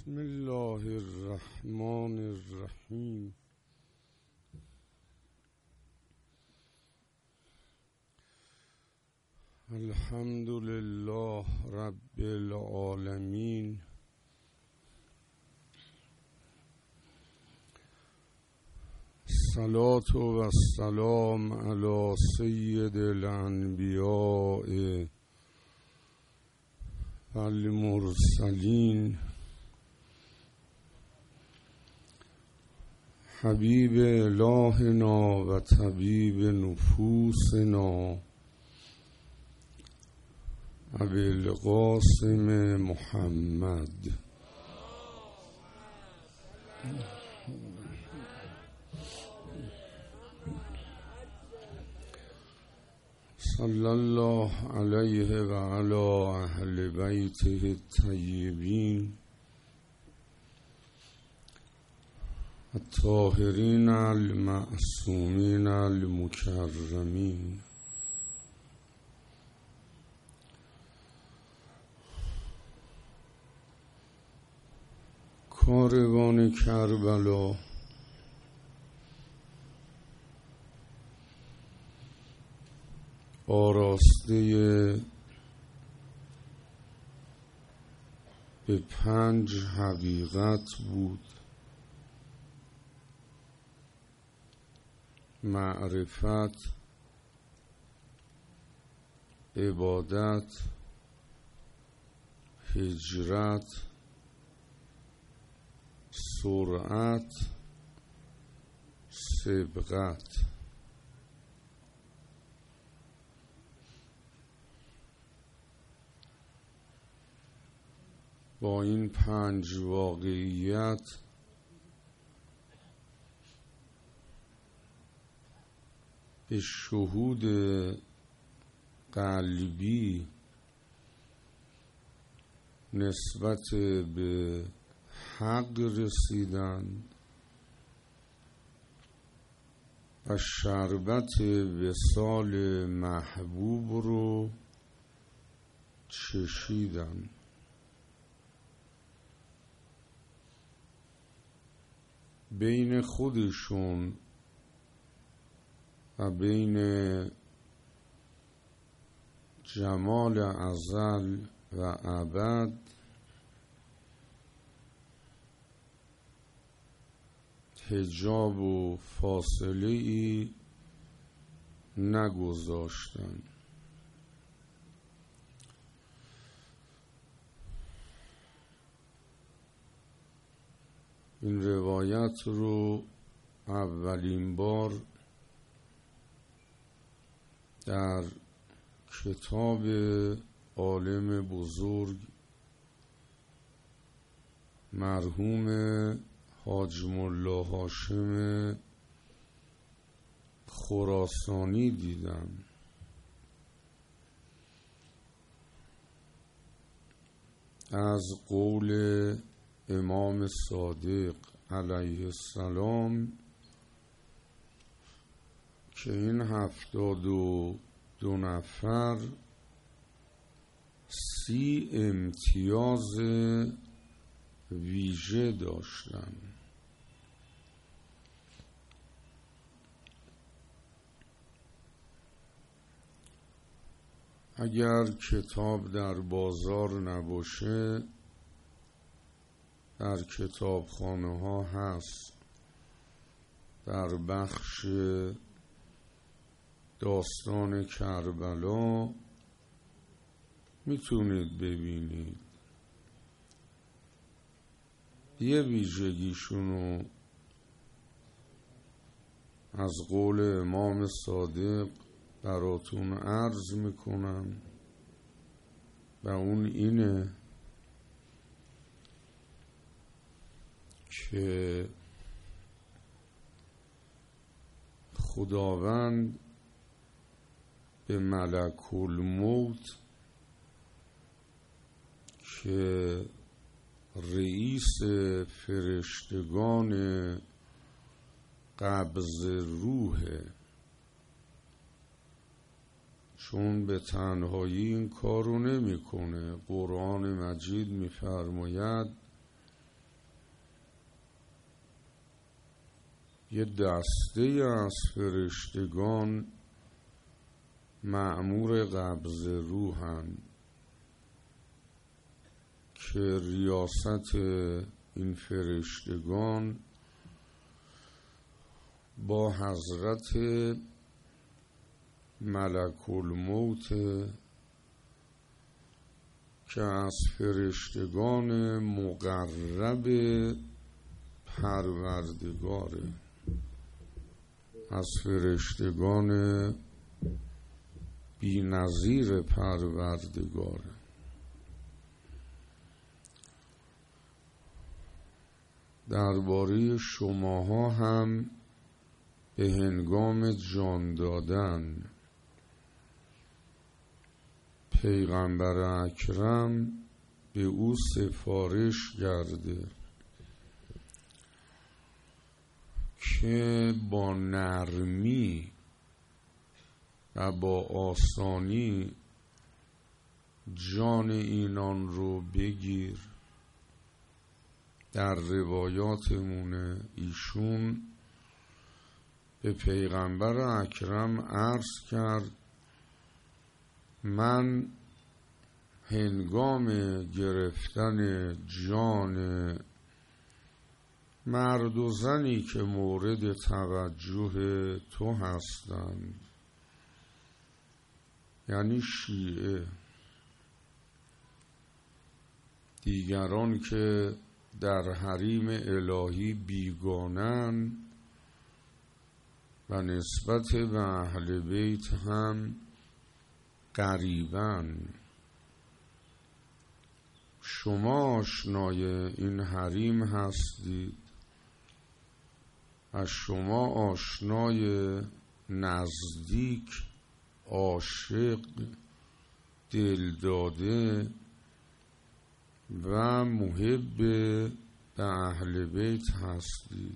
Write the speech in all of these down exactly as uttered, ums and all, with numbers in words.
بسم الله الرحمن الرحیم. الحمد لله رب العالمین. الصلاة و السلام علی سید الانبیاء و المرسلین حبیب الهنا و طبیب نفوسنا ابی القاسم محمد صلی الله علیه و علی اهل بیته الطیبین الطاهرین المعصومین المکرمین. کاروان کربلا آراسته به پنج حقیقت بود: معرفت، عبادت، هجرت، سرعت، سبقت. با این پنج واقعیت به شهود قلبی نسبت به حق رسیدن و شربت وصال محبوب رو چشیدن. بین خودشون و بین جمال ازل و ابد حجاب و فاصله ای نگذاشتن. این روایت رو اولین بار در کتاب عالم بزرگ مرحوم حاج ملا هاشم خراسانی دیدم. از قول امام صادق علیه السلام که این هفتاد و دو نفر سی امتیاز ویژه داشتن. اگر کتاب در بازار نباشه در کتابخانه ها هست. در بخش داستان کربلا میتونید ببینید. یه ویژگیشونو از قول امام صادق براتون عرض میکنم و اون اینه که خداوند به ملک الموت که رئیس فرشتگان قبض روحه، چون به تنهایی این کارو نمیکنه. قرآن مجید میفرماید یه دسته از فرشتگان مأمور قبض روحن که ریاست این فرشتگان با حضرت ملک الموت که از فرشتگان مقرب پروردگاره، از فرشتگان بی نظیر پروردگاره. درباره شماها هم به هنگام جان دادن پیغمبر اکرم به او سفارش کرده که با نرمی و با آسانی جان اینان رو بگیر. در روایاتمونه ایشون به پیغمبر اکرم عرض کرد من هنگام گرفتن جان مرد و زنی که مورد توجه تو هستند، یعنی شیعه، دیگران که در حریم الهی بیگانن و نسبت به اهل بیت هم غریبن، شما آشنای این حریم هستید و شما آشنای نزدیک، عاشق، دلداده و محب به اهل بیت هستید.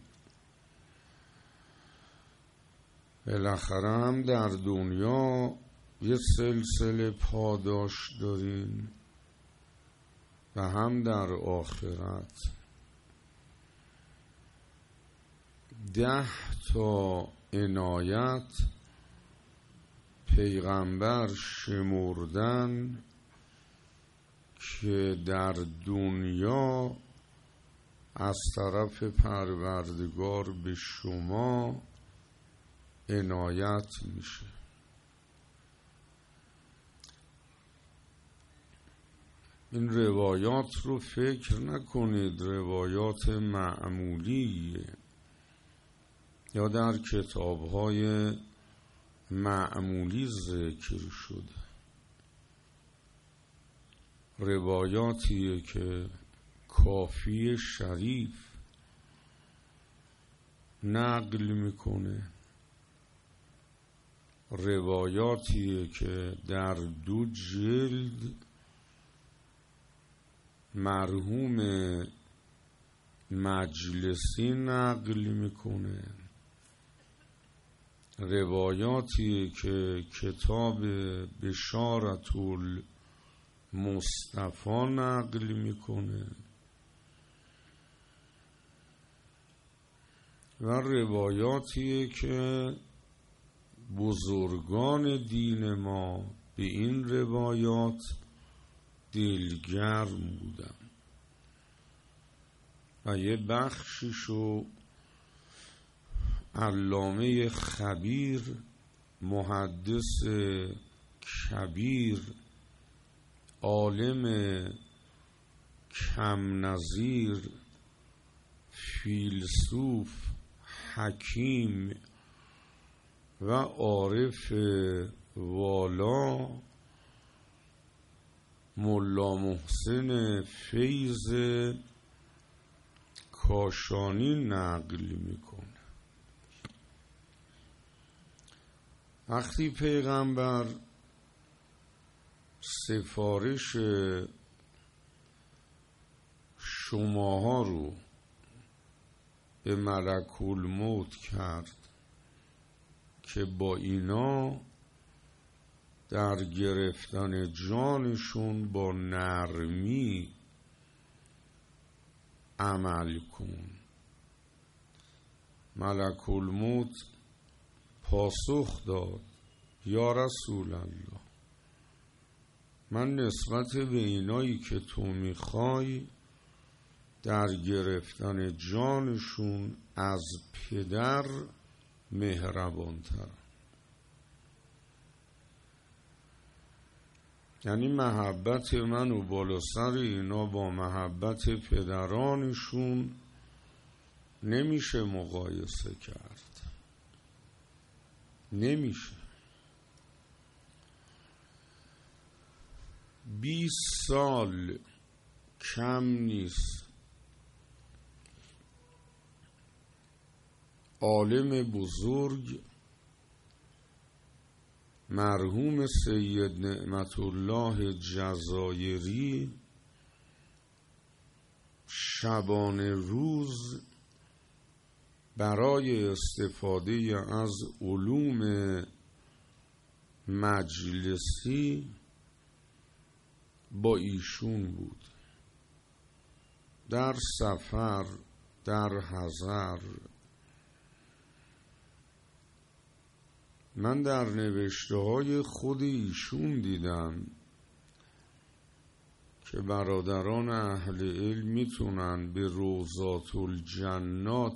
بالاخره هم در دنیا یه سلسله پاداش دارین و هم در آخرت. ده تا عنایت پیغمبر شمردن که در دنیا از طرف پروردگار به شما عنایت میشه. این روایات رو فکر نکنید روایات معمولیه یا در کتاب‌های معمولی ذکر شده. روایاتیه که کافی شریف نقل میکنه، روایاتیه که در دو جلد مرحوم مجلسی نقل میکنه، روایاتی که کتاب بشارت المصطفی نقل میکنه و روایاتی که بزرگان دین ما به این روایات دلگرم بودن و یه بخشیشو علامه خبیر، محدث کبیر، عالم کم نظیر، فیلسوف، حکیم و عارف والا ملا محسن فیض کاشانی نقل میکنه. وقتی پیغمبر سفارش شماها رو به ملک الموت کرد که با اینا در گرفتن جانشون با نرمی عمل کن، ملک الموت پاسخ داد یا رسول الله، من نسبت به اینایی که تو میخوای در گرفتن جانشون از پدر مهربان‌ترم. یعنی محبت من و بالا سر اینا با محبت پدرانشون نمیشه مقایسه کرد، نمیشه. بیست سال کم نیست عالم بزرگ مرحوم سید نعمت الله جزایری شبانه روز برای استفاده از علوم مجلسی با ایشون بود، در سفر، در حضر. من در نوشته های خود ایشون دیدم که برادران اهل علم میتونن به روضات الجنات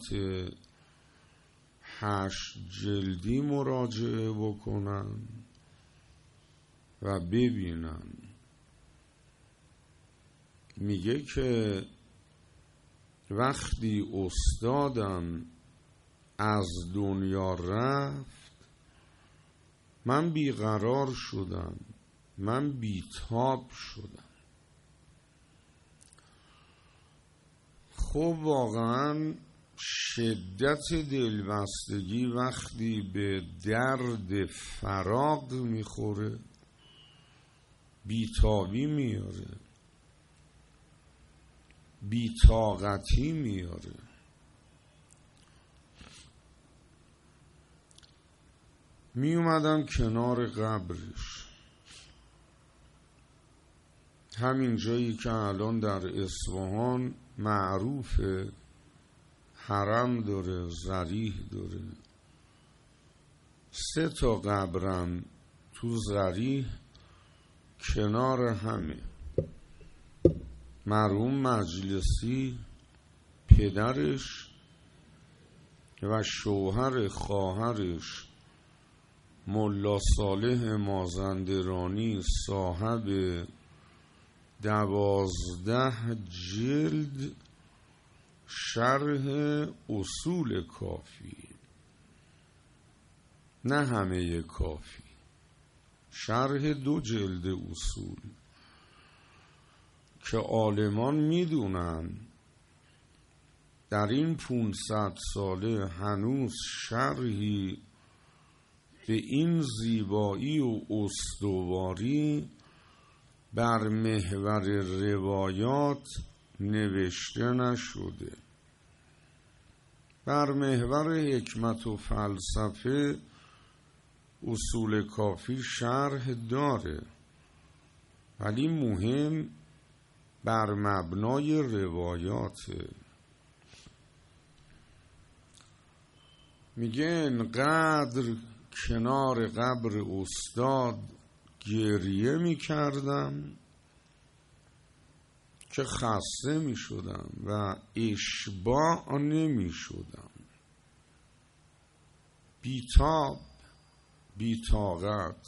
هشت جلدی مراجعه بکنن و ببینن. میگه که وقتی استادم از دنیا رفت من بیقرار شدم، من بیتاب شدم. خب واقعا شدت دلبستگی وقتی به درد فراق میخوره بیتابی میاره، بیطاقتی میاره. می اومدم کنار قبرش، همین جایی که الان در اصفهان معروفه، حرم داره، ضریح داره. سه تا قبرم تو ضریح کنار همه. مرحوم مجلسی، پدرش و شوهر خواهرش ملا صالح مازندرانی صاحب دوازده جلد شرح اصول کافی، نه همه کافی، شرح دو جلد اصول که عالمان میدونن در این پونصد ساله هنوز شرحی به این زیبایی و استواری بر محور روایات نوشته نشده. بر محور حکمت و فلسفه اصول کافی شرح داره، ولی مهم بر مبنای روایاته. میگه انقدر کنار قبر استاد گریه میکردم که خسته میشدم و اشباع نمیشدم، بیتاب، بیطاقت.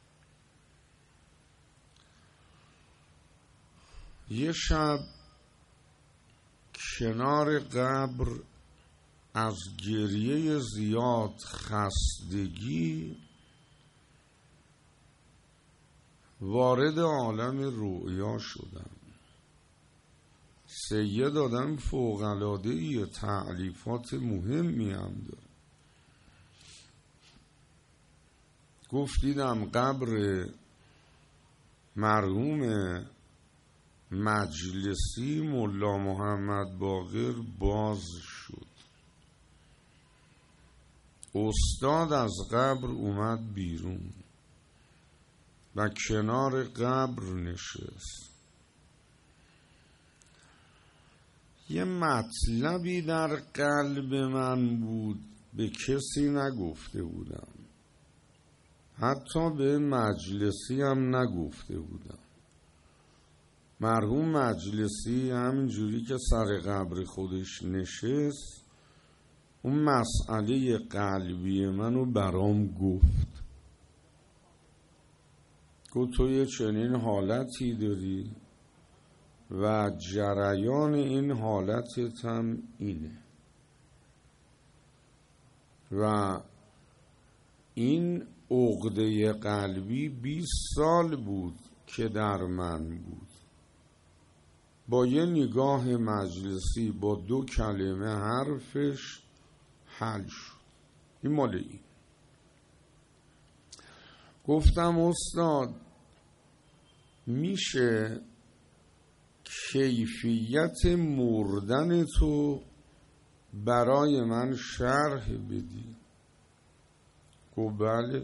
یه شب کنار قبر از گریه زیاد خستگی وارد عالم رؤیا شدم. سید آدم فوق‌العاده‌ای، تألیفات مهمی هم داره. گفت دیدم قبر مرحوم مجلسی ملا محمد باقر باز شد. استاد از قبر اومد بیرون و کنار قبر نشست. یه مطلبی در قلب من بود، به کسی نگفته بودم، حتی به مجلسی هم نگفته بودم. مرحوم مجلسی همینجوری که سر قبر خودش نشست اون مسئله قلبی منو برام گفت. گفت تو یه چنین حالتی داری و جریان این حالتت هم اینه و این عقده قلبی بیست سال بود که در من بود. با یه نگاه مجلسی با دو کلمه حرفش حل شد. این مال این. گفتم استاد میشه کیفیت مردن تو برای من شرح بدی؟ گفت بله.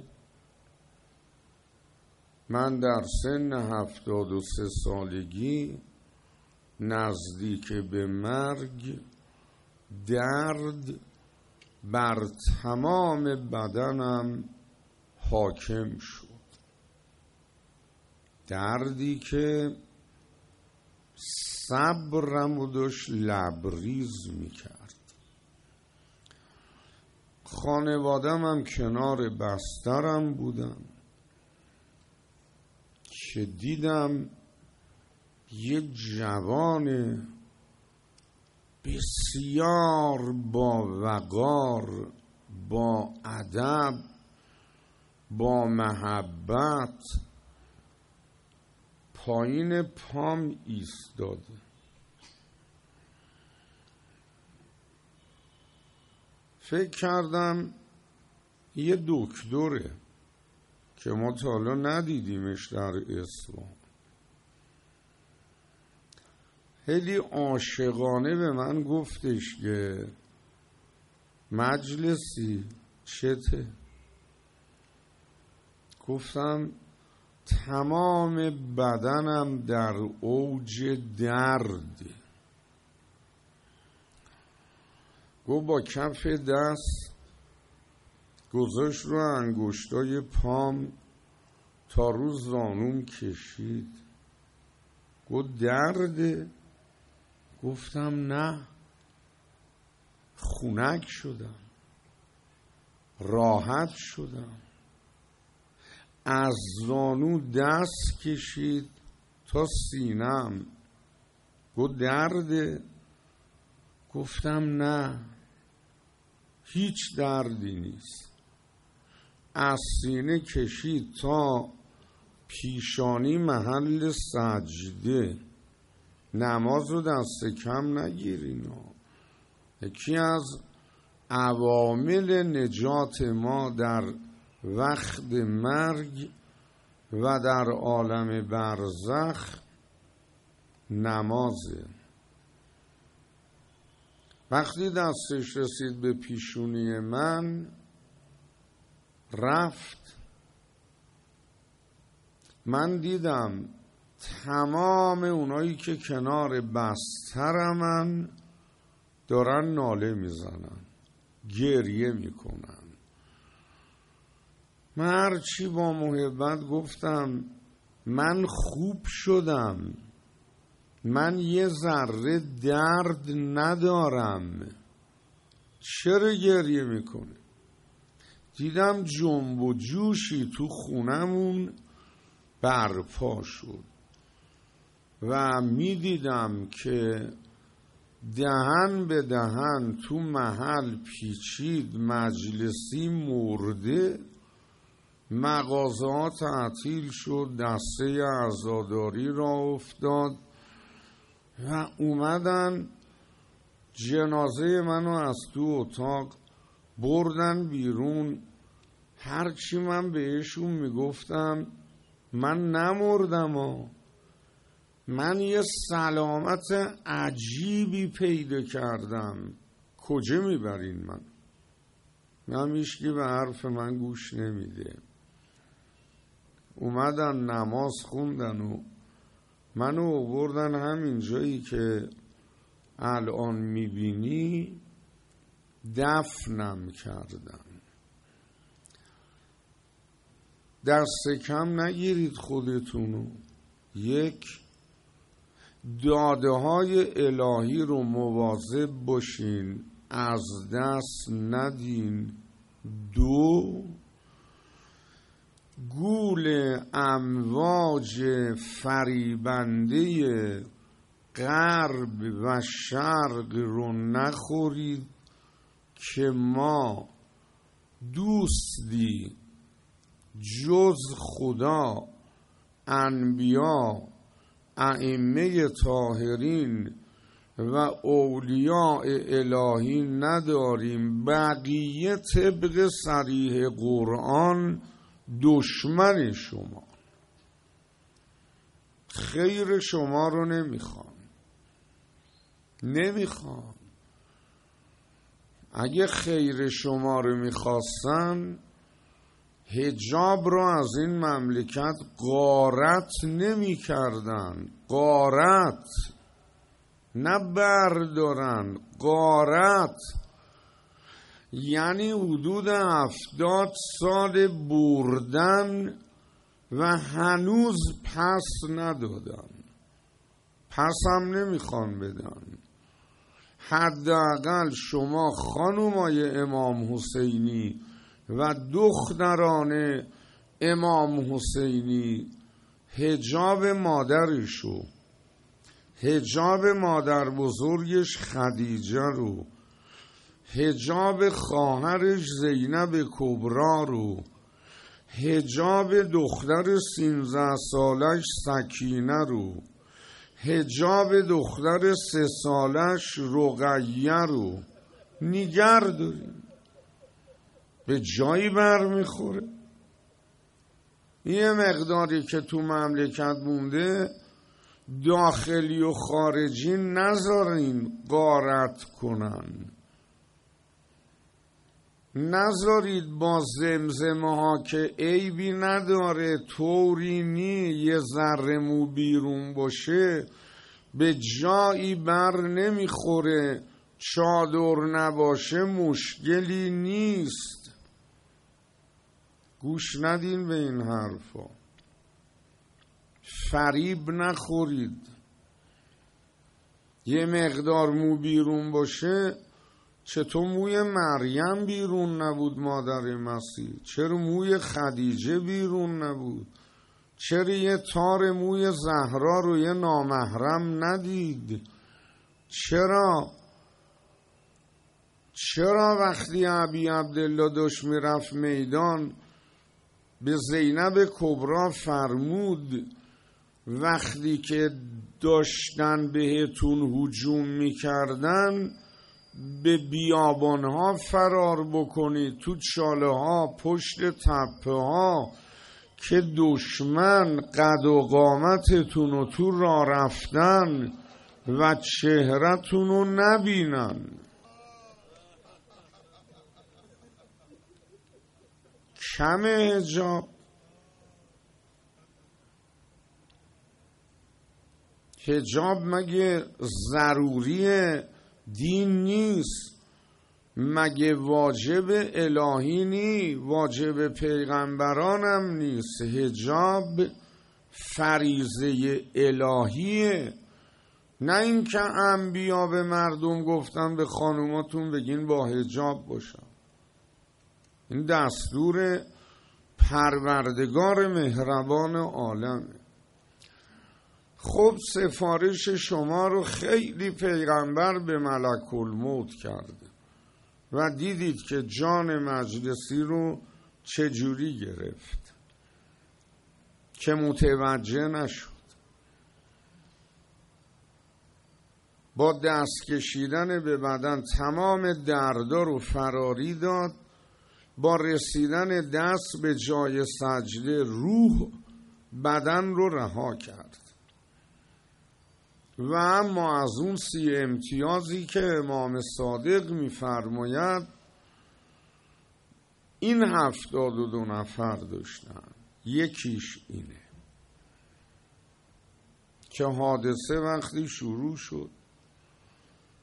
من در سن هفتاد و سه سالگی نزدیک به مرگ درد بر تمام بدنم حاکم شد، دردی که صبرم داشت لبریز میکرد. خانوادم هم کنار بسترم بودن که دیدم یه جوان بسیار با وقار، با ادب، با محبت پایین پام ایستاده. فکر کردم یه دکتره که ما تا حالا ندیدیمش در اصفهان. خیلی عاشقانه به من گفتش که مجلسی چته؟ گفتم تمام بدنم در اوج درد. گفت با کف دست گذاشت رو انگشتای پام تا رو زانوم کشید. گفت درده؟ گفتم نه، خنک شدم، راحت شدم. از زانو دست کشید تا سینم. گفت درده؟ گفتم نه، هیچ دردی نیست. از سینه کشید تا پیشانی محل سجده. نماز رو دست کم نگیرین. یکی از عوامل نجات ما در وقت مرگ و در عالم برزخ نمازه. وقتی دستش رسید به پیشونی من رفت، من دیدم تمام اونایی که کنار بسترمن دارن ناله میزنن، گریه میکنن. من هرچی با محبت گفتم من خوب شدم، من یه ذره درد ندارم، چرا گریه میکنه؟ دیدم جنب و جوشی تو خونمون برپا شد و میدیدم که دهن به دهن تو محل پیچید. مجلسی مرده، مغازه ها تعطیل شد، دسته عزاداری را افتاد و اومدن جنازه منو از تو اتاق بردن بیرون. هرچی من بهشون میگفتم من نمردم ها، من یه سلامت عجیبی پیدا کردم، کجا میبرین من؟ من هیچکی به حرف من گوش نمیده. اومدن نماز خوندن و منو آوردن همین جایی که الان میبینی دفنم کردن. دست کم نگیرید خودتونو. یک، داده های الهی رو مواظب باشین، از دست ندین. دو، گول امواج فریبنده غرب و شرق رو نخورید که ما دوستی جز خدا، انبیا، ائمه طاهرین و اولیاء الهی نداریم. بقیه طبق صریح قرآن دشمن شما، خیر شما رو نمیخوان نمیخوان اگه خیر شما رو میخواستن حجاب رو از این مملکت غارت نمی کردن. غارت، نه بردارن، غارت یعنی حدود هفتاد سال بردن و هنوز پس ندادن، پس هم نمیخوان بدن. حداقل شما خانومای امام حسینی و دختران امام حسینی حجاب مادرشو، حجاب مادر بزرگش خدیجه رو، حجاب خواهرش زینب کبرا رو، حجاب دختر سیزده سالش سکینه رو، حجاب دختر سه سالش رقیه رو نیگر داریم. به جایی برمیخوره؟ یه مقداری که تو مملکت مونده داخلی و خارجی نذارین غارت کنن، نذارید با زمزمه ها که عیبی نداره، طوری نی، یه ذره مو بیرون باشه به جایی بر نمیخوره، چادر نباشه مشکلی نیست. گوش ندین به این حرفا، فریب نخورید. یه مقدار مو بیرون باشه، چطور موی مریم بیرون نبود مادر مسیح؟ چرا موی خدیجه بیرون نبود؟ چرا یه تار موی زهرا رو یه نامحرم ندید؟ چرا چرا وقتی ابی عبدالله داشت میرفت میدان به زینب کبرا فرمود وقتی که داشتن بهتون هجوم میکردن به بیابانها فرار بکنید، تو چاله ها، پشت تپه ها، که دشمن قد و قامتتون رو تو راه رفتن و چهرتون رو نبینن. کم حجاب؟ حجاب مگه ضروری دین نیست؟ مگه واجب الهی نی؟ واجب پیغمبرانم نیست؟ حجاب فریضه الهیه، نه اینکه انبیا به مردم گفتن به خانوماتون بگین با حجاب باشن. این دستور پروردگار مهربان عالمه. خب سفارش شما رو خیلی پیغمبر به ملک الموت کرده و دیدید که جان مجلسی رو چجوری گرفت که متوجه نشد. با دست کشیدن به بدن تمام دردا رو فراری داد. با رسیدن دست به جای سجده روح بدن رو رها کرد. و اما از اون سی امتیازی که امام صادق می‌فرماید این هفتاد و دو نفر داشتن. یکیش اینه که حادثه وقتی شروع شد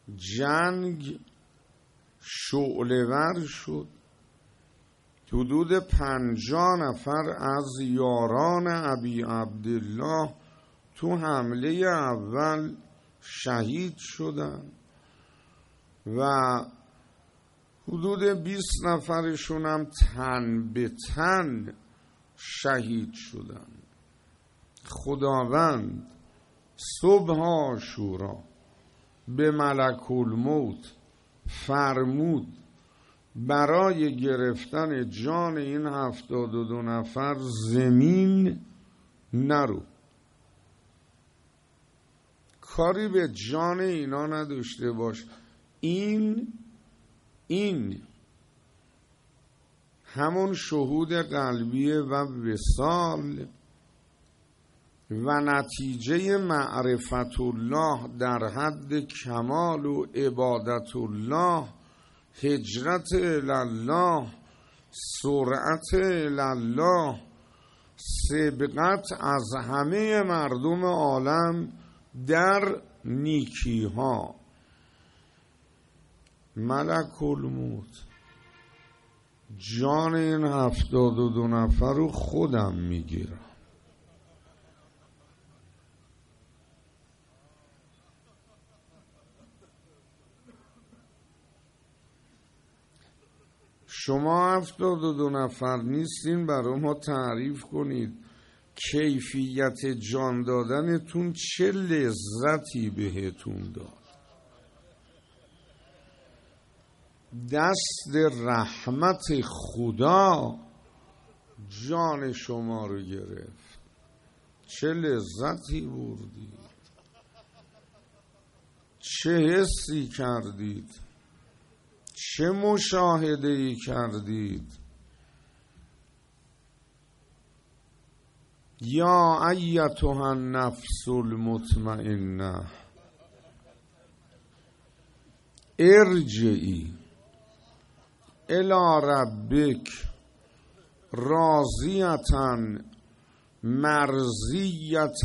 جنگ شعله‌ور شد. حدود پنجاه نفر از یاران ابی عبدالله تو حمله اول شهید شدن و حدود بیست نفرشون هم تن به تن شهید شدن. خداوند صبح عاشورا به ملک الموت فرمود برای گرفتن جان این هفتاد و دو نفر زمین نرو. کاری به جان اینا نداشته باش. این این همون شهود قلبیه و وصال و نتیجه معرفت الله در حد کمال و عبادت الله، هجرت الله، سرعت الله، سبقت از همه مردم عالم در نیکی ها. ملک الموت جان این هفتاد و دو نفر رو خودم میگیرم. شما هفتاد و دو نفر نیستین برای ما تعریف کنید کیفیت جان دادنتون چه لذتی بهتون داد. دست رحمت خدا جان شما رو گرفت. چه لذتی بردید، چه حسی کردید، چه مشاهده‌ای کردید. یا ایتها النفس المطمئنه ارجعی الی ربک راضیة مرضیة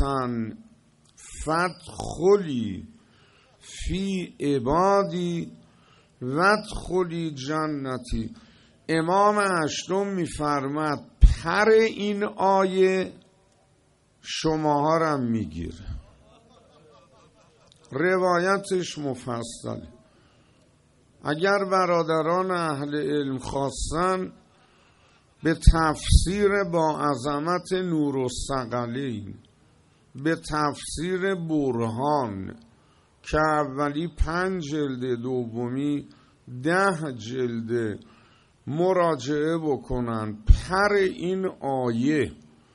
فادخلی فی عبادی وادخلی جنتی. امام هشتم میفرماد پر این آیه شماها را میگیره. روایتش مفصله. اگر برادران اهل علم خواستن به تفسیر با عظمت نورالثقلین، به تفسیر برهان که اولی پنج جلد دومی ده جلد مراجعه بکنن، پر این آیه،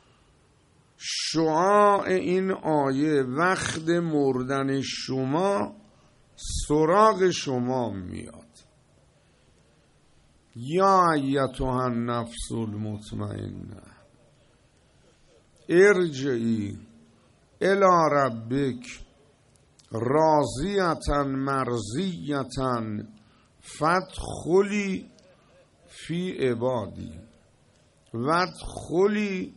شعاع این آیه وقت مردن شما سراغ شما میاد. یا ایتها النفس المطمئنه ارجعی الی ربک راضیة مرضیة فادخلی فی عبادی وادخلی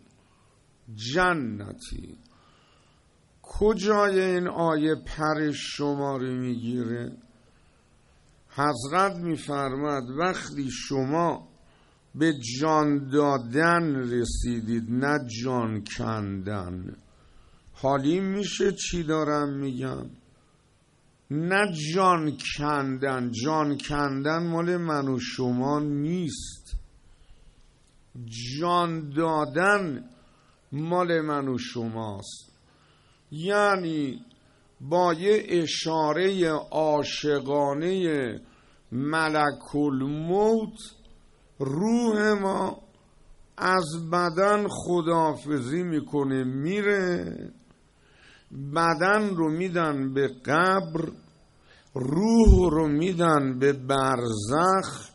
جنتی. کجای این آیه پر شما رو میگیره؟ حضرت میفرماد وقتی شما به جان دادن رسیدید، نه جان کندن. حالی میشه چی دارم میگم؟ نه جان کندن. جان کندن مال من و شما نیست. جان دادن مال من و شماست. یعنی با یه اشاره عاشقانه ملک الموت روح ما از بدن خداحافظی میکنه، میره. بدن رو میدن به قبر، روح رو میدن به برزخ.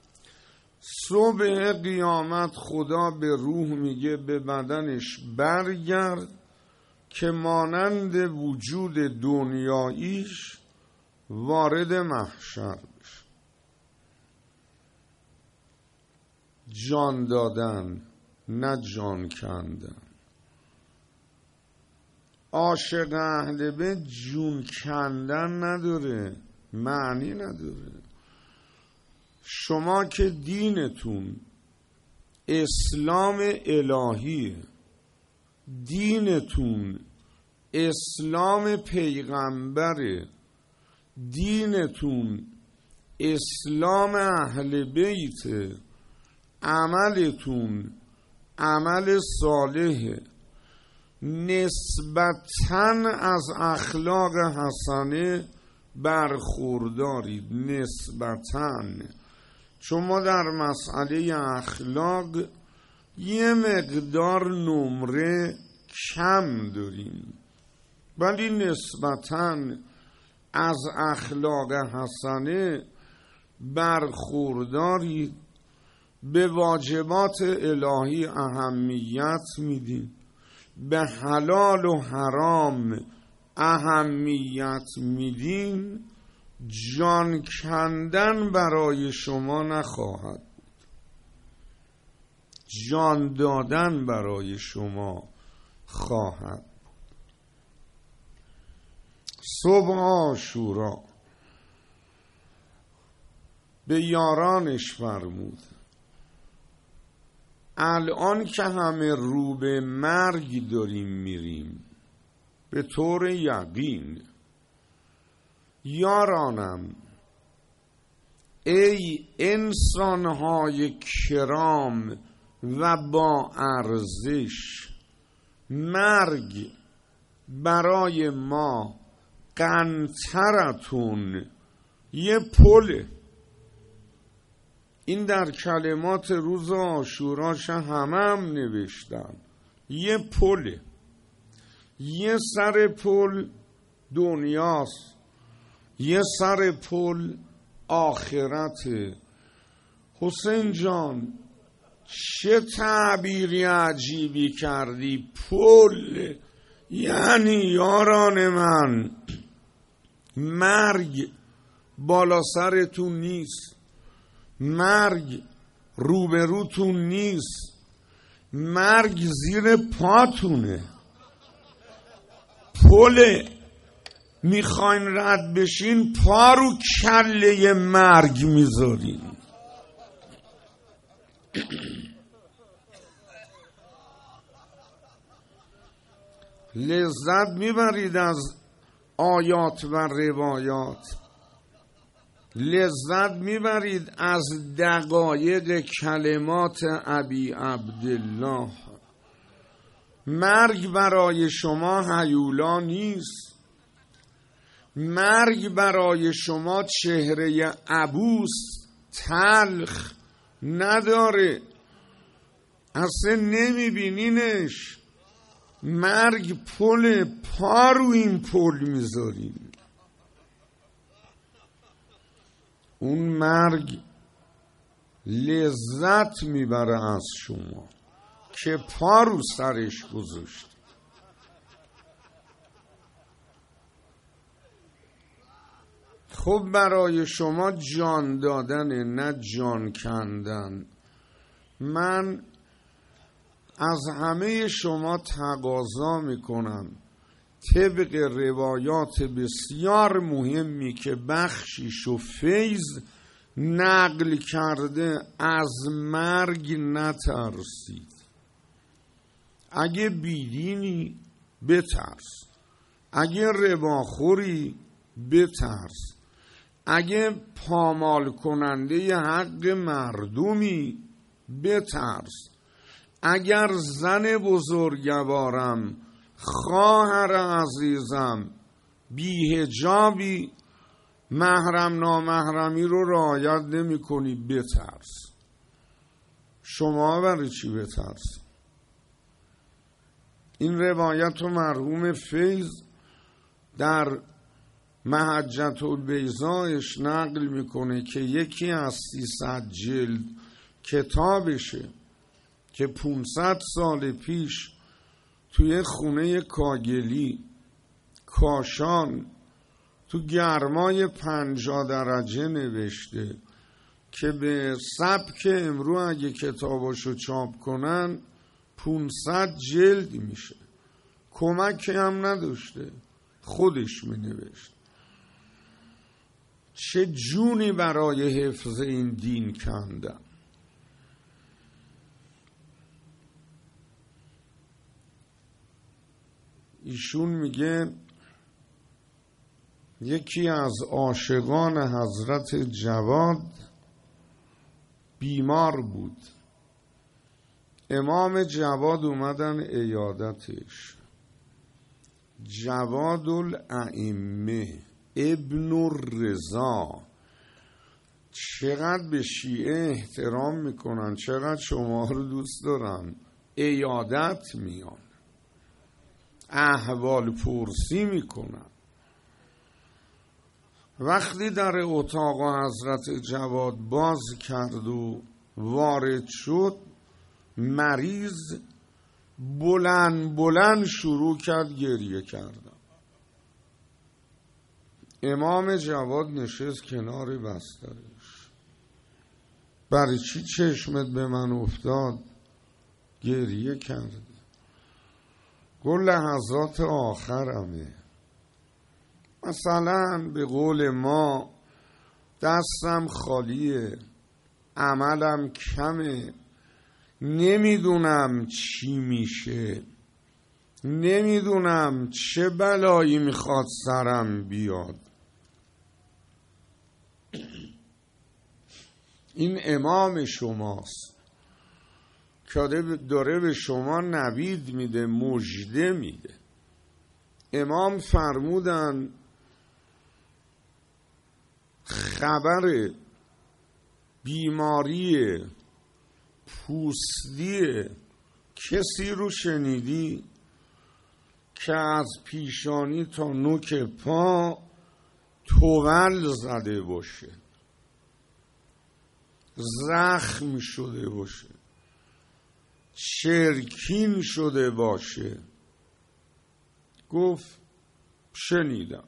صبح قیامت خدا به روح میگه به بدنش برگرد که مانند وجود دنیاییش وارد محشر بشه. جان دادن نه جان کندن. عاشق اهل بیت جون کندن نداره، معنی نداره. شما که دینتون اسلام الهیه، دینتون اسلام پیغمبره، دینتون اسلام اهل بیته، عملتون عمل صالحه، نسبتاً از اخلاق حسنه برخوردارید، نسبتاً. چون ما در مسئله اخلاق یه مقدار نمره کم داریم، ولی نسبتاً از اخلاق حسنه برخوردارید، به واجبات الهی اهمیت میدین، به حلال و حرام اهمیت میدین، جان کندن برای شما نخواهد بود، جان دادن برای شما خواهد بود. صبح عاشورا به یارانش فرمود الان که همه رو به مرگ داریم میریم به طور یقین، یارانم ای انسانهای کرام و با ارزش، مرگ برای ما قنطرتون یه پله. این در کلمات روز عاشوراش همه هم نوشتم، یه پله، یه سر پل دنیاست، یه سر پل آخرته. حسین جان چه تعبیری عجیبی کردی، پل یعنی یاران من مرگ بالا سرتون نیست، مرگ روبروتون نیست، مرگ زیر پاتونه. پل میخواین رد بشین، پا رو کله مرگ میذارین. لذت میبرید از آیات و روایات، لذت میبرید از دقایق کلمات ابی عبدالله. مرگ برای شما هیولا نیست، مرگ برای شما چهره عبوس تلخ نداره، اصلا نمیبینینش. مرگ پل، پا رو این پل میذارین. اون مرگ لذت میبره از شما که پا رو سرش گذاشت. خب برای شما جان دادن نه جان کندن. من از همه شما تقاضا میکنم طبق روایات بسیار مهمی که بخشیش و فیض نقل کرده از مرگ نترسید. اگه بیدینی بترس، اگه رباخوری بترس، اگه پامال کننده حق مردمی بترس، اگر زن بزرگوارم خواهر عزیزم بی‌حجابی محرم نامحرمی رو رعایت نمی کنی بترس. شما برای چی بترس؟ این روایت رو مرحوم فیض در محجة البیضایش نقل میکنه که یکی از سیصد جلد کتابشه که پونصد سال پیش توی خونه کاگلی کاشان تو گرمای پنجاه درجه نوشته که به سبک امرو اگه کتاباشو چاپ کنن پونصد جلد میشه. کمکی هم نداشته، خودش می نوشت. چه جونی برای حفظ این دین کندن. ایشون میگه یکی از عاشقان حضرت جواد بیمار بود. امام جواد اومدن عیادتش. جواد الائمه ابن الرضا، چقدر به شیعه احترام میکنن، چقدر شما رو دوست دارن، عیادت میان، احوال پرسی میکنن. وقتی در اتاق حضرت جواد باز کرد و وارد شد، مریض بلند بلند شروع کرد گریه کردن. امام جواد نشست کنار بسترش. برای چی چشمت به من افتاد؟ گریه کردی. گفت لحظات آخرمه. مثلا به قول ما دستم خالیه، عملم کمه، نمیدونم چی میشه، نمیدونم چه بلایی میخواد سرم بیاد. این امام شماست که داره به شما نوید میده، مژده میده. امام فرمودن خبر بیماری پوستی کسی رو شنیدی که از پیشانی تا نوک پا تول زده باشه، زخم شده باشه، چرکین شده باشه؟ گفت شنیدم.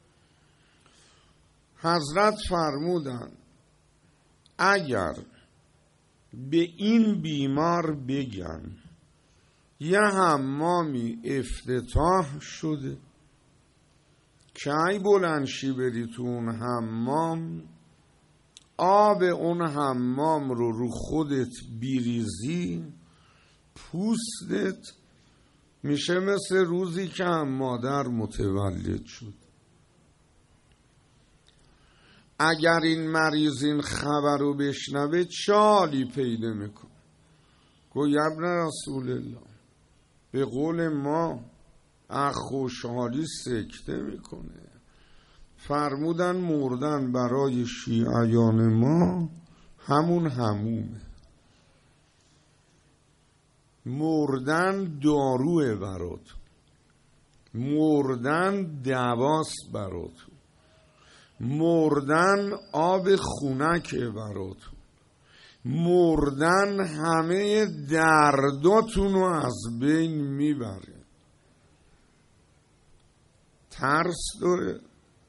حضرت فرمودن اگر به این بیمار بگن یه حمامی افتتاح شده که ای بلنشی بری تو اون حمام، آب اون حمام رو رو خودت بیریزی، پوستت میشه مثل روزی که هم مادر متولد شد. اگر این مریض این خبر رو بشنوه چالی پیدا میکن. گوی ابن رسول الله، به قول ما اخوشحالی سکته میکنه. فرمودن مردن برای شیعیان ما همون همومه، مردن داروه برات، مردن دواست برات، مردن آب خونکه برات، مردن همه درداتون رو از بین میبره. ترس داره.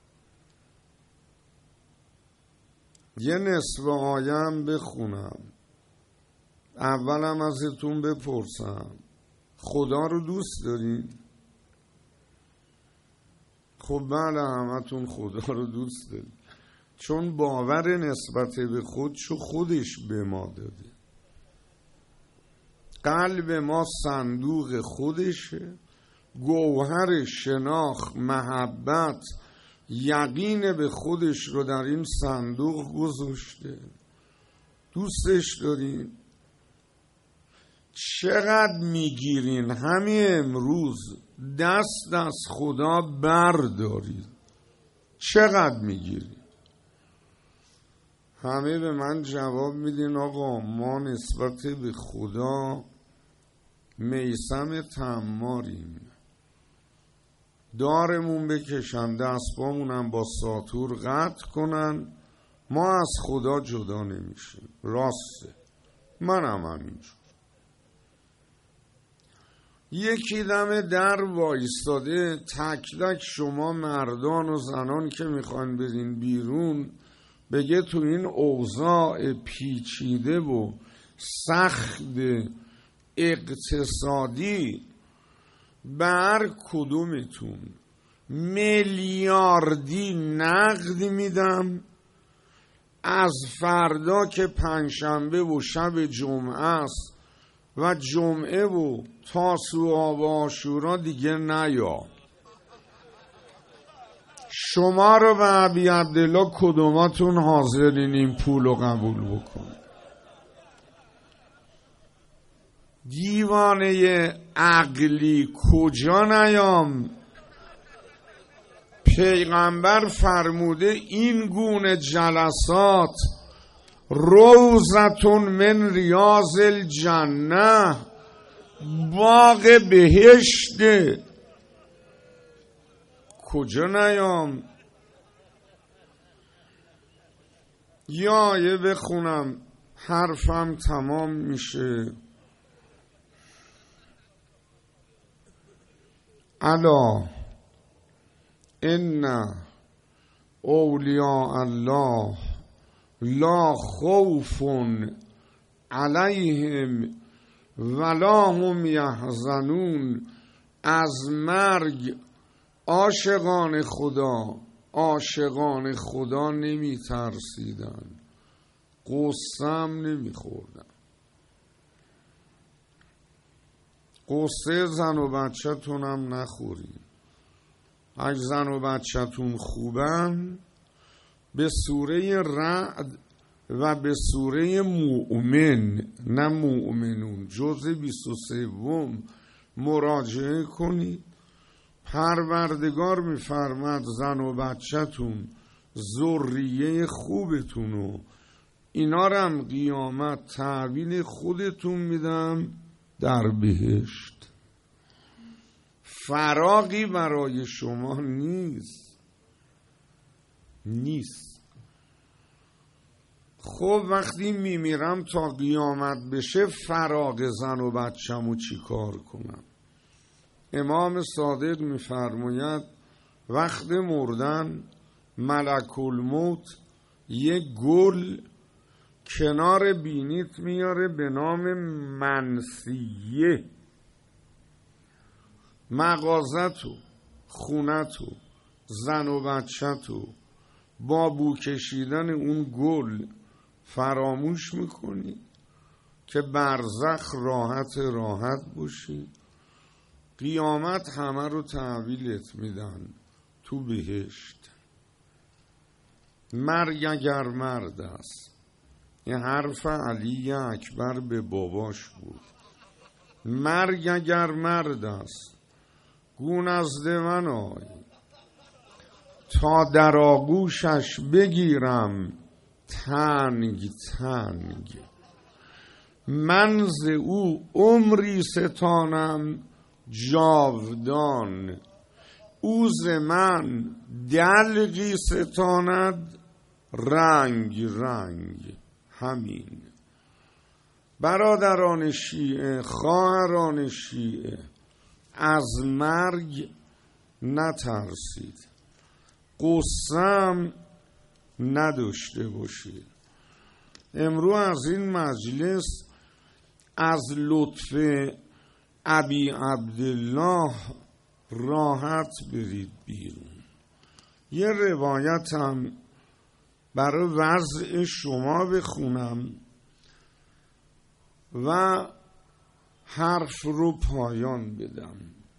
یه نصف آیه هم بخونم، اولم ازتون بپرسم خدا رو دوست دارین؟ خب بله، همتون خدا رو دوست دارین، چون باور نسبت به خودشو خودش به ما داده. قلب ما صندوق خودشه، گوهر شناخت، محبت، یقین به خودش رو در این صندوق گذاشته. دوستش دارین؟ چقدر میگیرین همین امروز دست از خدا بردارید؟ چقدر میگیرین؟ همه به من جواب میدین آقا ما نسبت به خدا میثم تماریم، دارمون بکشن، دستپامونم با ساطور قطع کنن، ما از خدا جدا نمیشیم. راسته، منم همینجور. یکی دم در وایستاده، تک تک شما مردان و زنان که میخوان برین بیرون، بگه تو این اوضاع پیچیده و سخت اقتصادی به هر کدومتون میلیاردی نقد میدم، از فردا که پنجشنبه و شب جمعه است و جمعه و تاسوعا و عاشورا دیگه نیا. شما رو به ابی عبدالله کدوماتون حاضرین این پول رو قبول بکن؟ دیوانه عقلی کجا نیام؟ پیغمبر فرموده این گونه جلسات روضتون من ریاض الجنه، باغ بهشته. کجا نیام؟ یا یه بخونم حرفم تمام میشه. الا ان اولیاء الله لا خوف علیهم ولا هم یحزنون. از مرگ عاشقان خدا عاشقان خدا نمی ترسیدن، قصه‌ام نمی خوردن. قصه زن و بچه تونم نخورید. اگه زن و بچه تون خوبن به سوره رعد و به سوره مؤمن، نه مؤمنون، جزء بیست و سوم مراجعه کنید. پروردگار میفرماد زن و بچه تون ذریه خوبتونو اینا رم قیامت تحویل خودتون میدم در بهشت. فراغی برای شما نیست نیست خب وقتی میمیرم تا قیامت بشه فراغ زن و بچه‌مو چی کار کنم؟ امام صادق میفرماید وقت مردن ملک الموت یک گل کنار بینیت میاره به نام منسیه. مغازتو، خونتو، زن و بچه‌تو با بو کشیدن اون گل فراموش میکنی که برزخ راحت راحت باشی. قیامت همه رو تحویلت میدن تو بهشت. مرگ اگر مرد است، این حرف علی اکبر به باباش بود. مرگ اگر مرد است گون از من آی تا در آغوشش بگیرم تنگ تنگ. من ز او عمری ستانم جاودان، او ز من دلقی ستاند رنگ رنگ. همین. برادران شیعه، خواهران شیعه، از مرگ نترسید، قصه‌ام نداشته باشید. امروز از این مجلس از لطف ابی عبدالله راحت برید بیرون. یه روایتم برای وضع شما بخونم و حرف رو پایان بدم.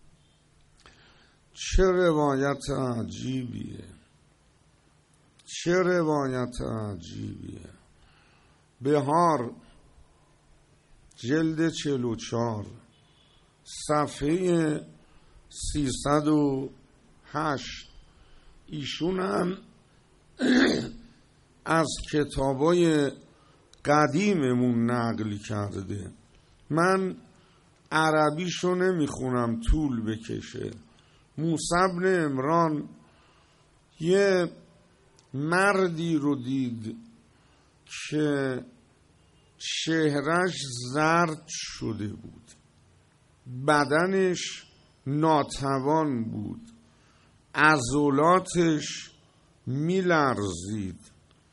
چه روایت عجیبیه، چه روایت عجیبیه. بهار جلد چهل و چهار صفحه سیصد و هشت. ایشون هم از کتابای قدیممون نقل کرده. من عربیشو نمیخونم طول بکشه. موسی بن عمران یه مردی رو دید که چهرش زرد شده بود، بدنش ناتوان بود، عضلاتش میلرزید،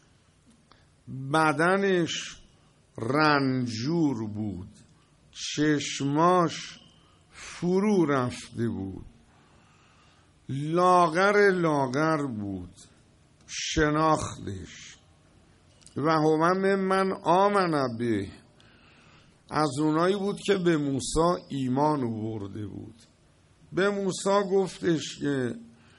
بدنش رنجور بود، چشماش فرو رفته بود لاغر لاغر بود، شناختش. و همم من آمن به، از اونایی بود که به موسی ایمان آورده بود. به موسی گفتش که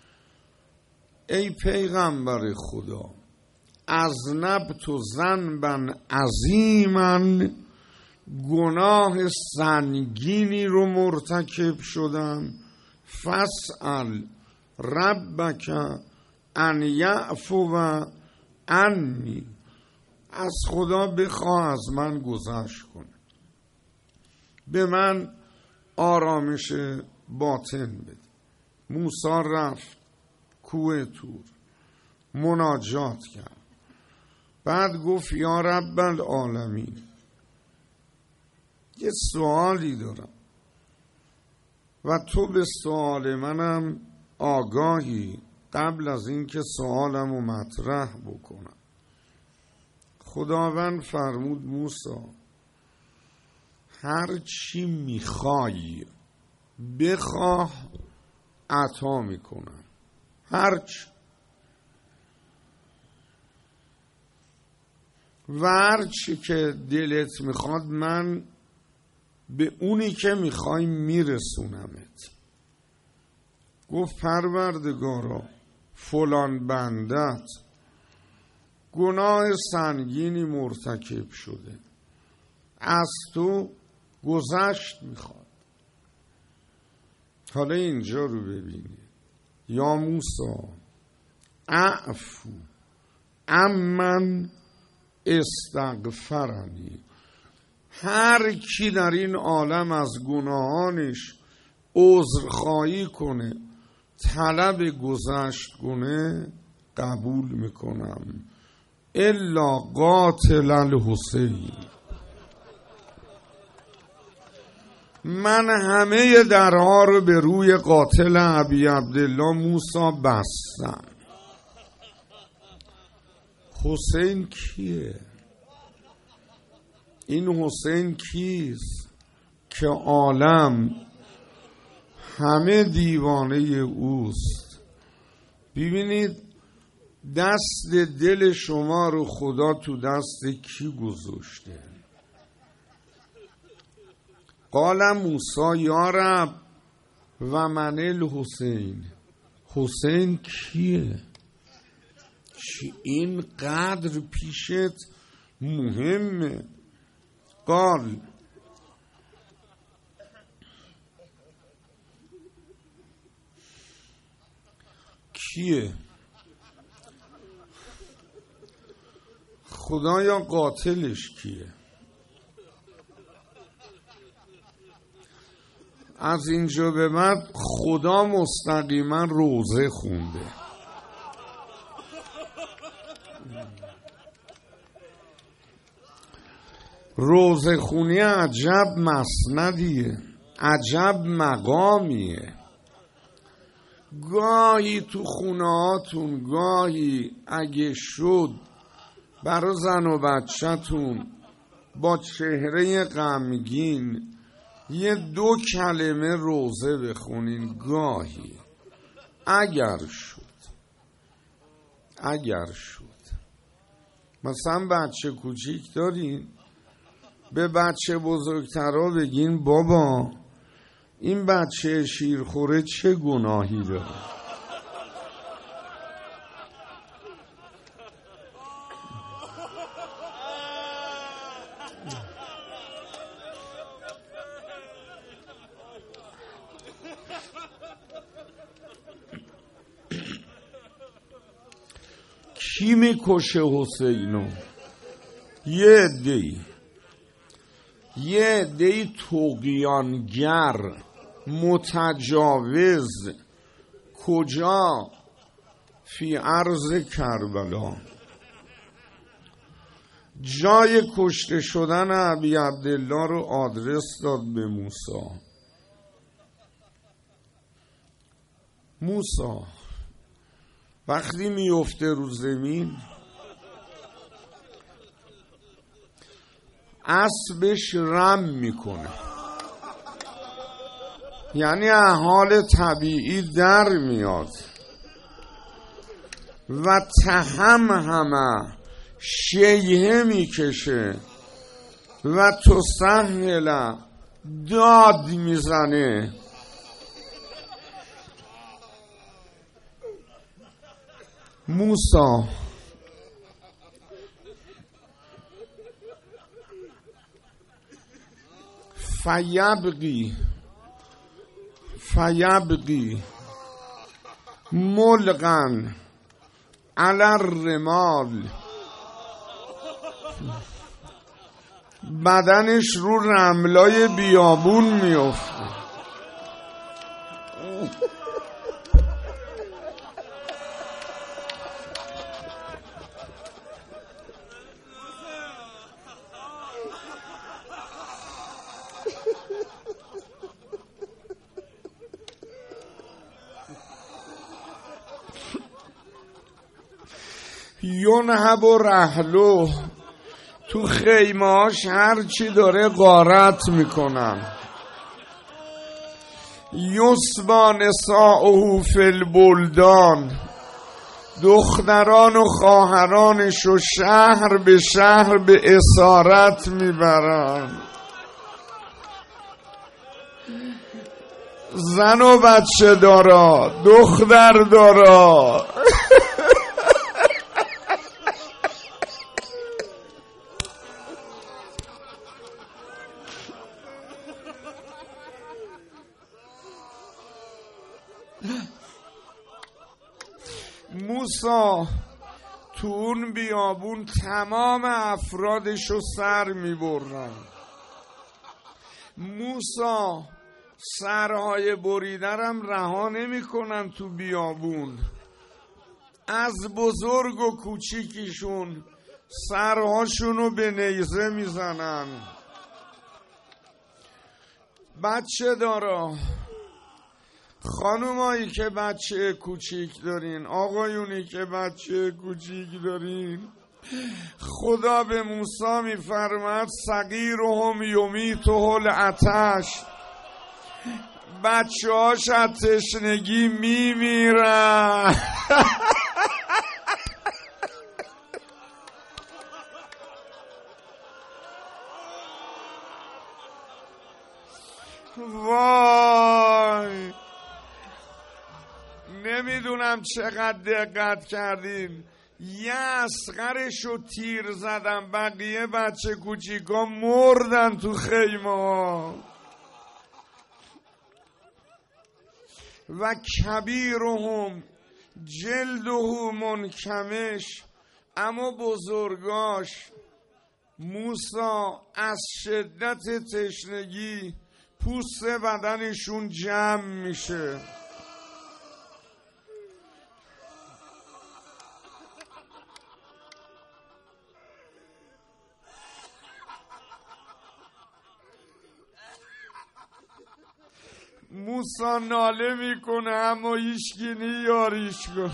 ای پیغمبر خدا، اذنبت ذنبا عظیما، گناه سنگینی رو مرتکب شدم، فاسأل ربک ان یعفو عنی، از خدا بخواه از من گذشت کنه، به من آرامش باطن بده. موسی رفت کوه طور، مناجات کرد، بعد گفت یا رب العالمین، یه سوالی دارم و تو به سوال منم آگاهی. قبل از اینکه سوالم رو مطرح بکنم، خداوند فرمود موسی هر چی میخوای بخواه عطا میکنم، هر چی. و هر چی که دلت میخواد من به اونی که میخوای میرسونمت. گفت پروردگارا فلان بندت گناه سنگینی مرتکب شده، از تو گذشت میخواد. حالا اینجا رو ببینی، یا موسی اعفو امن استغفرنی، هر کی در این عالم از گناهانش عذرخواهی کنه، طلب گذشت کنه، قبول میکنم، الا قاتل الحسین. من همه درها رو به روی قاتل ابی عبدالله موسی بستم. حسین کیه؟ این حسین کیست که عالم همه دیوانه اوست؟ ببینید دست دل شما رو خدا تو دست کی گذاشته؟ قال موسی یا رب و من الحسین، حسین کیه؟ چی این قدر پیشت مهمه؟ قال کیه؟ خدایا قاتلش کیه؟ از اینجا به بعد خدا مستقیما روزه خونده. روزه خونی عجب مسندیه، عجب مقامیه. گاهی تو خونهاتون، گاهی اگه شد برای زن و بچه‌تون با چهره غمگین یه دو کلمه روزه بخونین، گاهی اگر شد اگر شد مثلا بچه کوچیک دارین، به بچه بزرگترها بگین بابا این بچه شیرخوره چه گناهی داره؟ کی میکشه حسینو؟ یه عده‌ای یه عده‌ای طغیانگر متجاوز. کجا؟ فی ارض کربلا. جای کشته شدن ابی عبدالله رو آدرس داد به موسی. موسی وقتی میفته رو زمین اسبش رم میکنه. یعنی احوال طبیعی در میاد. و تهم همه شیهه میکشه و تسهل داد میزنه. موسی فیبقی فیبقی ملقن علی الرمال، بدنش رو رملای بیابون میفته. یونهب و رحلو، تو خیمهاش هر چی داره غارت میکنن. یسبا نساؤه فی البلدان، دختران و خواهرانش و شهر به شهر به اسارت میبرن. زن و بچه دارا، دختر دارا. موسی تو اون بیابون تمام افرادشو سر میبرن. موسی سرهای بریدرم رها نمیکنن تو بیابون. از بزرگ و کوچیکیشون سرهاشونو به نیزه میزنن. بچه دارا، خانومایی که بچه کوچیک دارین، آقایونی که بچه کوچیک دارین، خدا به موسی میفرماد صغیرهم یمیته العطش، بچه هاش از تشنگی میمیرن. وای، نمیدونم چقدر دقت کردین، یه اصغرشو تیر زدم، بقیه بچه کوچیکا مردن تو خیمه ها. و کبیرهم جلده منکمش، اما بزرگاش موسی از شدت تشنگی پوست بدنشون جمع میشه. موسی ناله میکنه اما هیچکی نیاریش کن.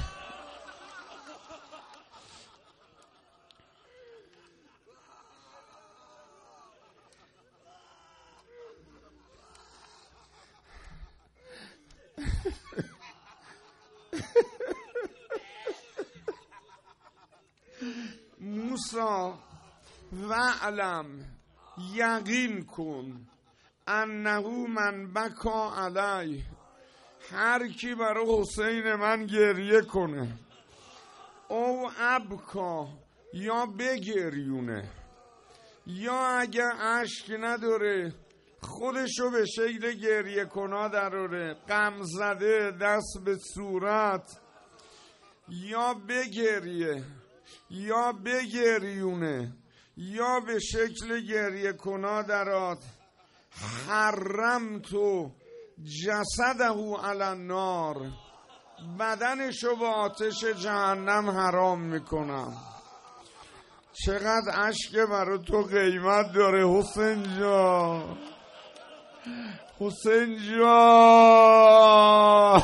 موسی وعلم، یقین کن، انه من بکا علی، هر کی برای حسین من گریه کنه، او ابکا، یا بگریونه، یا اگر اشک نداره خودشو به شکل گریه کنا دراره، غم زده دست به صورت، یا بگریه یا بگریونه یا به شکل گریه کنا درات. حرم تو جسده علی النار، بدنشو با آتش جهنم حرام میکنم. چقدر اشک برای تو قیمت داره حسین جان، حسین جان.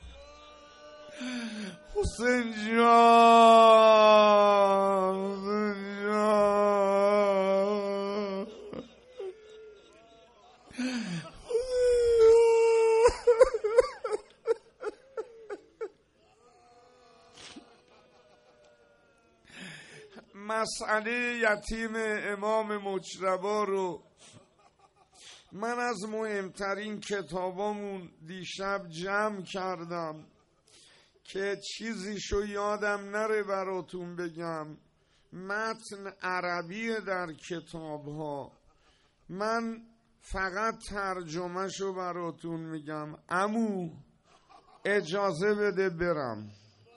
حسین جان، حسین مسئله یتیم امام مجتبی رو من از مهمترین کتابامون دیشب جمع کردم که چیزیشو یادم نره براتون بگم. متن عربی در کتاب ها، من فقط ترجمهشو براتون میگم. عمو اجازه بده برم.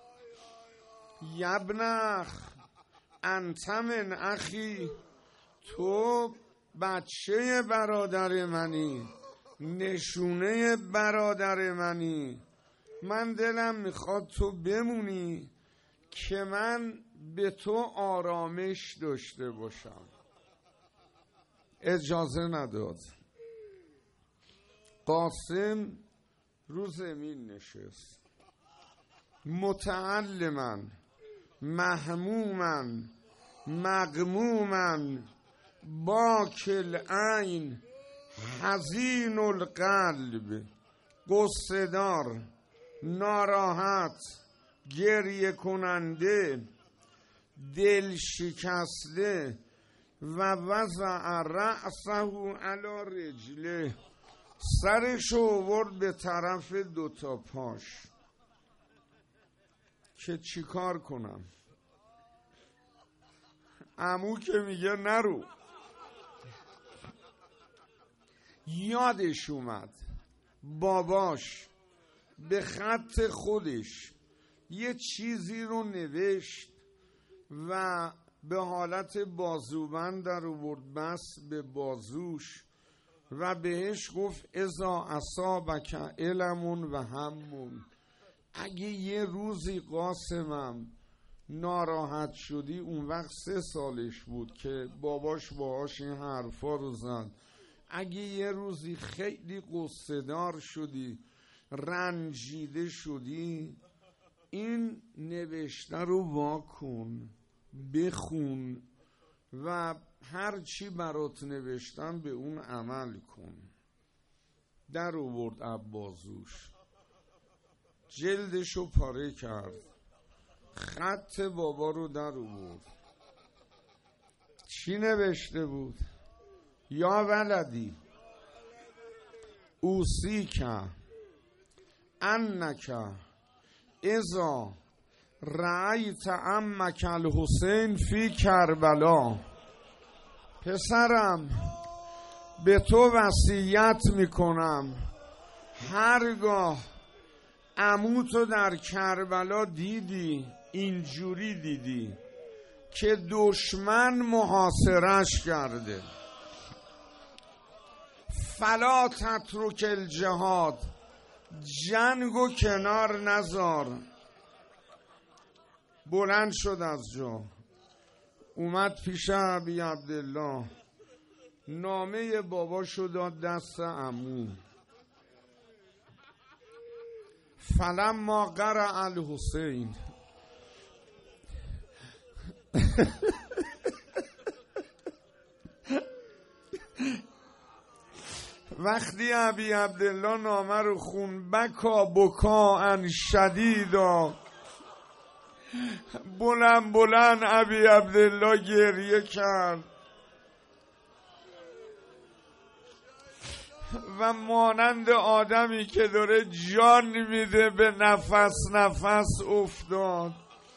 یبنخ انت من اخی، تو بچه برادر منی، نشونه برادر منی. من دلم میخواد تو بمونی که من به تو آرامش داشته باشم. اجازه نداد. قاسم رو زمین نشست، متعلماً محموماً مغموماً باکل عین حزین القلب، قصه دار، ناراحت، گریه کننده، دل شکسته و وضع رأسه علی رجله، سرشو آورد به طرف دوتا پاش که چیکار کنم. عمو که میگه نرو. یادش اومد باباش به خط خودش یه چیزی رو نوشت و به حالت بازوبند در آورد بس به بازوش و بهش گفت اذا اصابک علمون و همون، اگه یه روزی قاسمم ناراحت شدی، اون وقت سه سالش بود که باباش باهاش این حرفا رو زد، اگه یه روزی خیلی قصه دار شدی، رنجیده شدی، این نوشته رو واکن، بخون و هر چی برات نوشتم به اون عمل کن. در آورد عبازوش، جلدشو پاره کرد، خط بابا رو در آورد. چی نوشته بود؟ یا ولدی اوصیک انک اذا رأیت عمک الحسین فی کربلا، پسرم به تو وصیت میکنم هرگاه عموتو در کربلا دیدی، اینجوری دیدی که دشمن محاصرش کرده، فلا تترک الجهاد، جنگو کنار نذار. بلند شد از جا، اومد پیش ابی عبدالله، نامه باباشو داد دست عمو. فلما قرأ الحسین وقتی ابی عبدالله نامه رو خون، بکا بکا ان شدیدا، بلند بلند ابی عبدالله گریه کرد و مانند آدمی که داره جان میده به نفس نفس افتاد.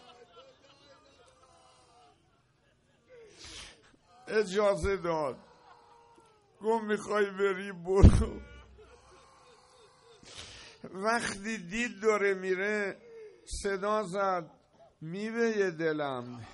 اجازه داد، گفت میخوای بری برو. وقتی دید داره میره صدا زد میوه دلم،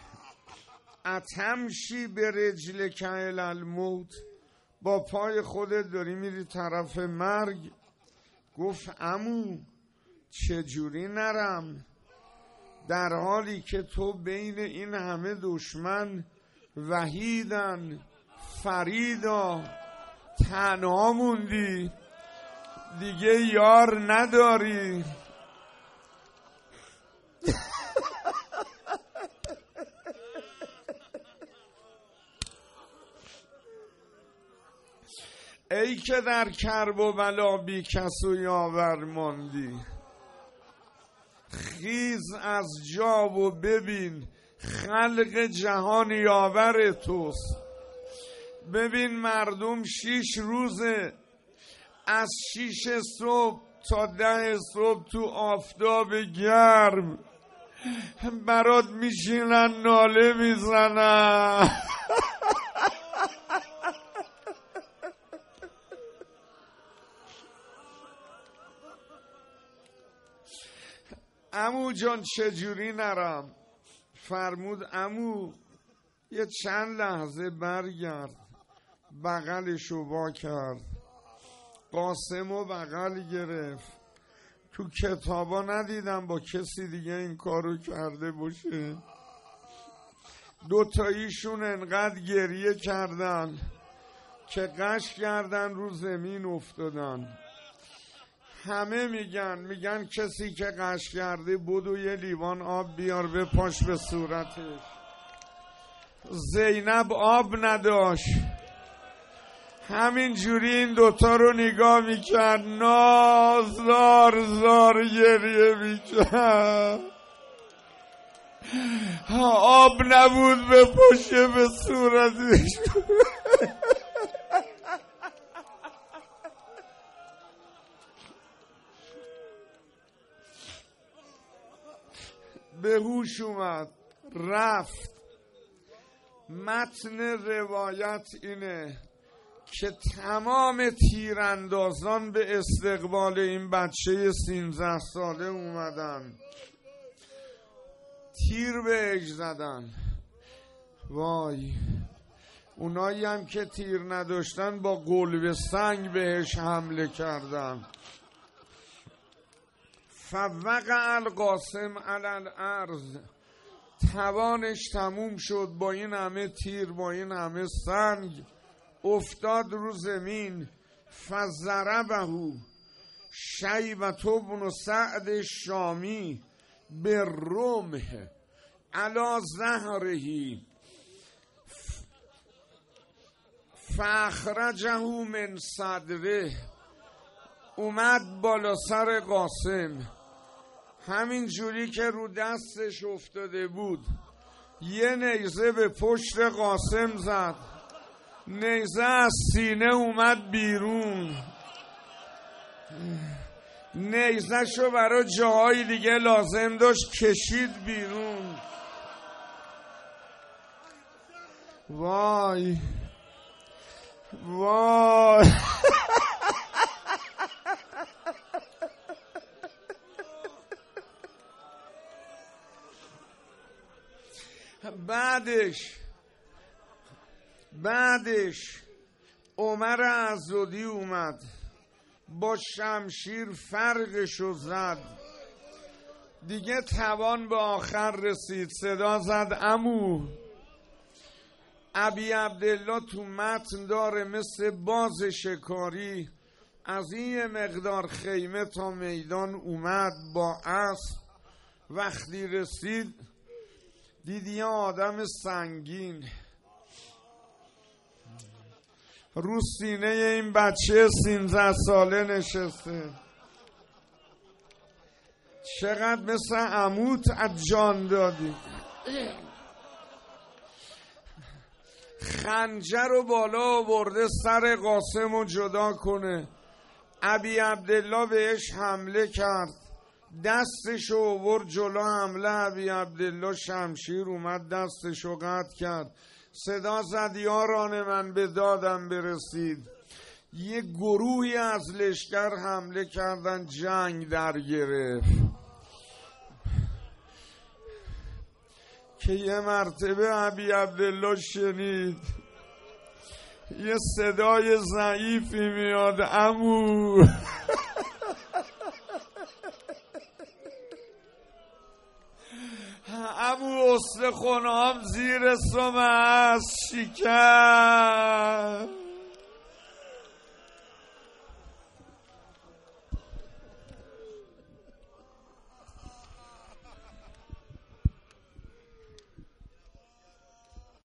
اتمشی به رجل کهل الموت، با پای خودت داری میری طرف مرگ. گفت عمو چجوری نرم در حالی که تو بین این همه دشمن وحیدن فریدا تنها موندی، دیگه یار نداری. ای که در کرب و بلا بی کس و یاور ماندی، خیز از جا و ببین خلق جهان یاور توست. ببین مردم شیش روزه از شیش صبح تا ده صبح تو آفتاب گرم برات میشینن ناله میزنن. عمو جان چجوری نرم؟ فرمود عمو یه چند لحظه برگرد. بغلشو وا کرد، قاسمو بغل گرفت. تو کتابا ندیدم با کسی دیگه این کارو کرده باشه. دوتاییشون انقدر گریه کردن که قش کردن رو زمین افتادن. همه میگن میگن کسی که قش کرده بدو یه لیوان آب بیار بپاش به صورتش. زینب آب نداشت، همین جوری این دوتا رو نگاه میکرد، نازار زار گریه میکرد. آب نبود بپاشه به صورتش. به هوش اومد رفت. متن روایت اینه که تمام تیراندازان به استقبال این بچه سیزده ساله اومدن، تیر بهش زدن. وای اونایی هم که تیر نداشتن با قلب سنگ بهش حمله کردن. فوقع القاسم علی الارض، توانش تموم شد. با این همه تیر، با این همه سنگ افتاد رو زمین. فضربه شیبة بن سعد شامی به رمح علی ظهره فاخرجه من صدره. اومد بالا سر قاسم، همین جوری که رو دستش افتاده بود یه نیزه به پشت قاسم زد. نیزه از سینه اومد بیرون. نیزه شو برای جاهای دیگه لازم داشت کشید بیرون. وای وای بعدش بعدش عمر عضدی اومد با شمشیر فرقشو زد. دیگه توان به آخر رسید. صدا زد عمو. ابی عبدالله تو متن داره مثل باز شکاری از این مقدار خیمه تا میدان اومد با اسب. وقتی رسید دیدی یه آدم سنگین رو سینه این بچه سیزده ساله نشسته. چقدر مثل عموت از جان دادی. خنجر رو بالا آورده سر قاسم رو جدا کنه. ابی عبدالله بهش حمله کرد، دستشو آورد جلو حمله. ابی عبدالله شمشیر اومد دستشو قطع کرد. صدا زد یاران من به دادم برسید. یه گروهی از لشکر حمله کردن، جنگ در گرفت. که یه مرتبه ابی عبدالله شنید یه صدای ضعیفی میاد عمو. عمو استخونام زیر سم هست شکست.